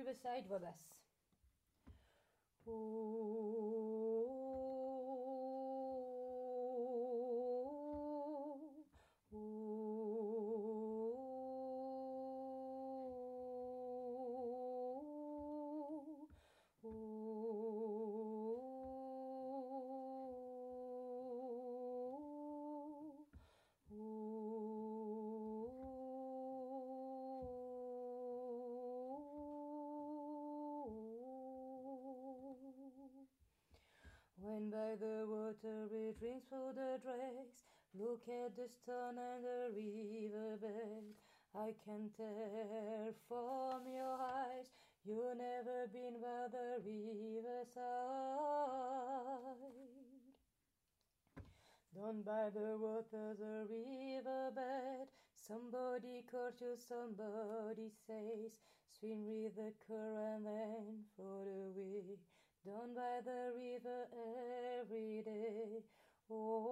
Riverside var bäst. When by the water it rings for the dregs, look at the stone and the riverbed. I can tell from your eyes you've never been by the riverside. Down by the water, the riverbed, somebody calls you, somebody says, swim with the current and float away. Down by the river every day. Oh,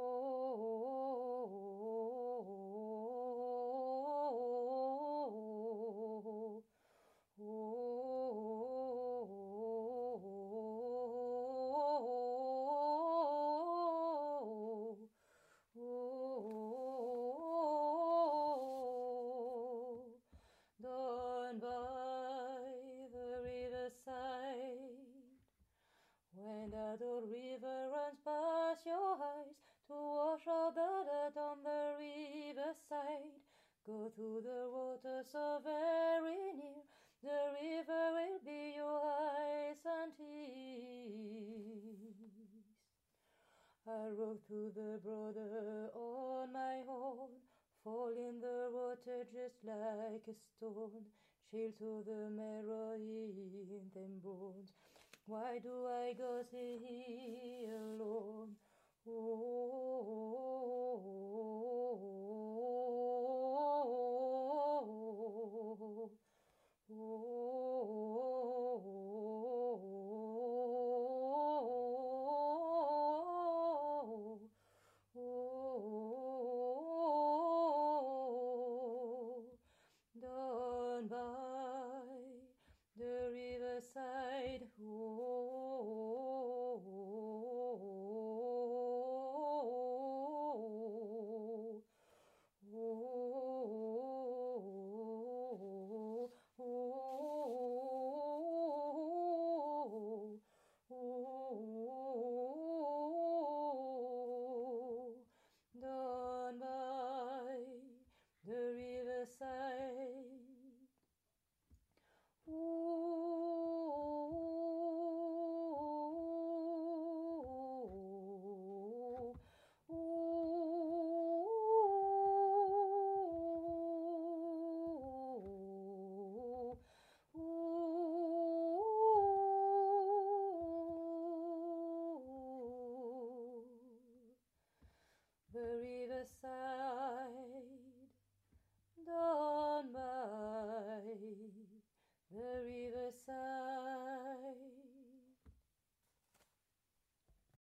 oh, oh, oh, down by the riverside. When that old river runs past your eyes to wash all the dirt on the riverside, go to the water so very near, the river will be your eyes and tears. I rode through the border on my own, fall in the water just like a stone, chill to the marrow in them bones. Why do I go here alone? Oh, oh, oh, oh, oh.